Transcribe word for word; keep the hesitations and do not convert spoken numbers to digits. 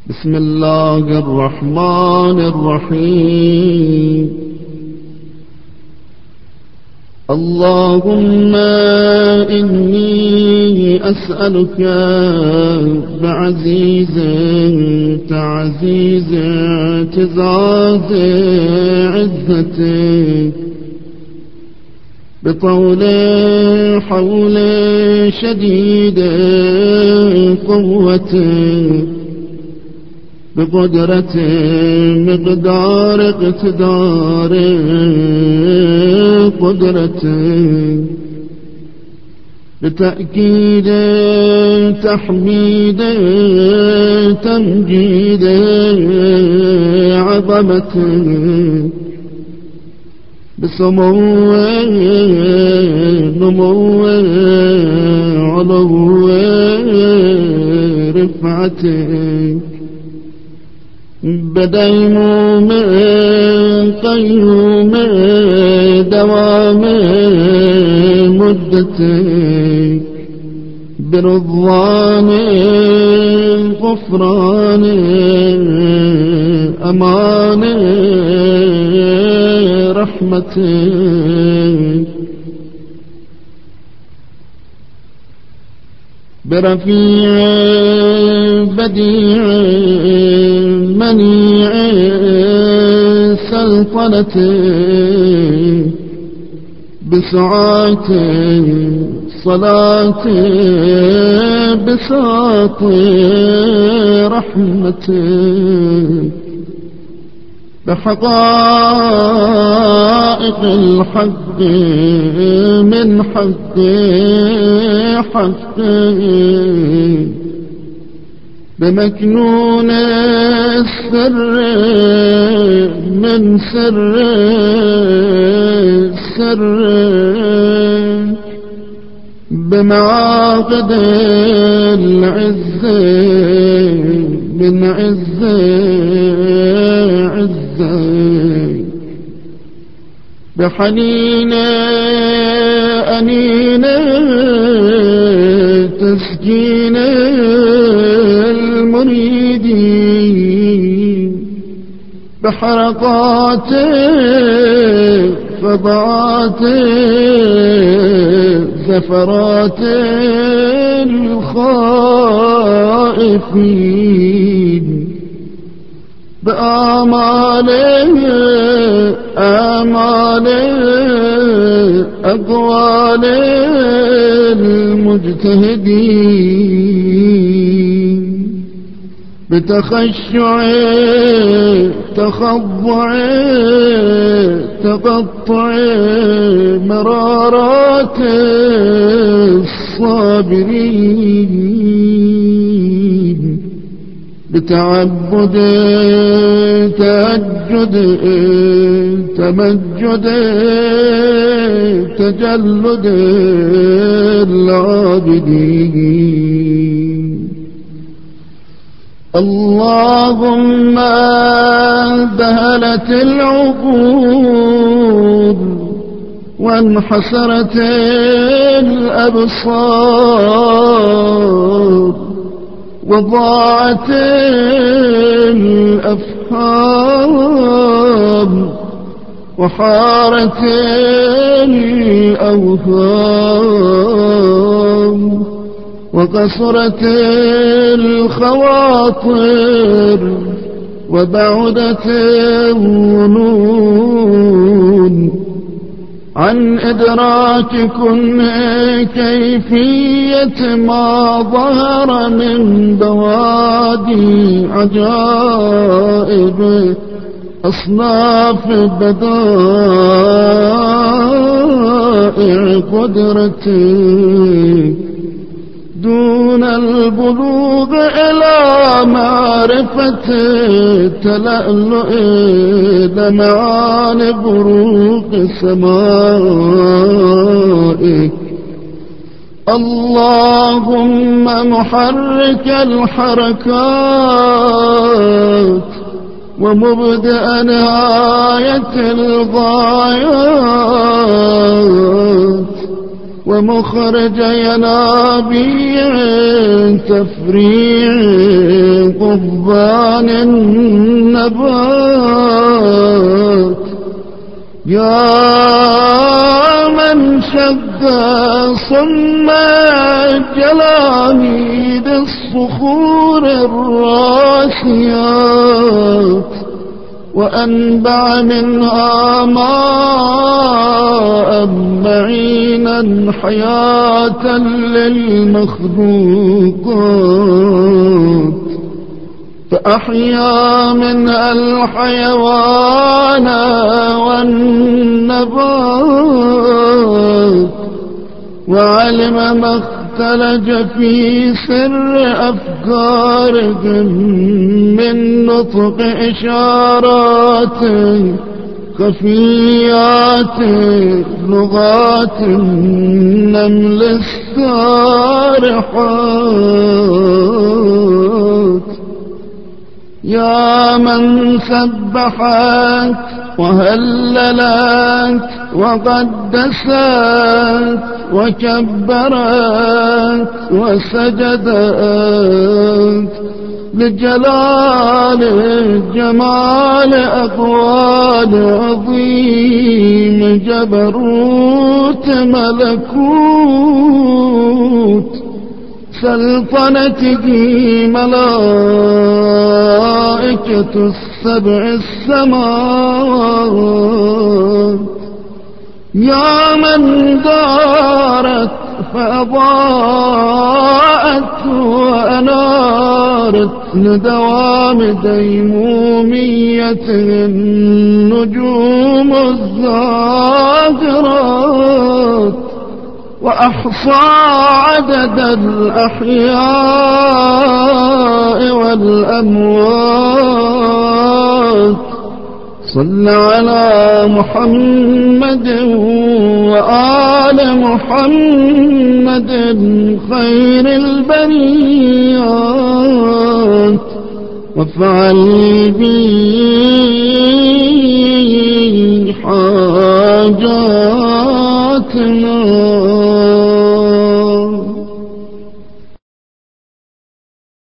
بسم الله الرحمن الرحيم. اللهم إني أسألك بعزيز تعزيز اعتزاز عزتك، بطول حول شديد قوتك، بقدرة مقدار اقتدار قدرتك، بتأكيد تحميد تمجيد عظمتك، بسمو نمو علو رفعتك، بديموم قيوم دوام مدتك، برضوان غفران أمان رحمتك، برفيع بديع منيع سلطنتك، بسعات صلاة بساط رحمتك، بحقائق الحق من حق حقك، بمكنون السر من سر سر، بمعاقد العز من عز عزك، بحنين أنين تسكين المريدين، بحرقات فضعات زفرات الخائفين، بآمال آمال أقوال المجتهدين، بتخشع تخضع تقطع مرارات الصابرين، بتعبد تأجد تمجد تجلد العابدين. اللهم ذهلت العقول وانحسرت الأبصار وضاعت الأفهام وحارت الأوهام وقصرت الخواطر وبعدت الظنون عن إدراككن كيفية ما ظهر من بوادي عجائب أصناف بدائع قدرتك، دون البلوغ إلى معرفة تلألؤ لمعان بروق سمائك. اللهم محرك الحركات ومبدأ نهاية الغايات ومخرج ينابيع تفريع قضبان النبات. يا من شد صم جلاميد الصخور الراسيات وأنبع منها ماء معينا حياة للمخلوقات، فأحيا منها الحيوان والنبات، وعلم ما اختلج في سر أفكارهم من نطق إشارات خفيات لغات النمل السارحات. يا من سبحت وهللت وقدست وكبرت وسجدت لجلال جمال أقوال عظيم جبروت ملكوت سلطنته ملائكة السبع السماوات. يا من دارت فأضاءت وأنارت لدوام ديموميته النجوم الزاهرات، وأحصى عدد الأحياء والأموات. صل على محمد وآل محمد خير البريات، وافعل بي حاجاتنا.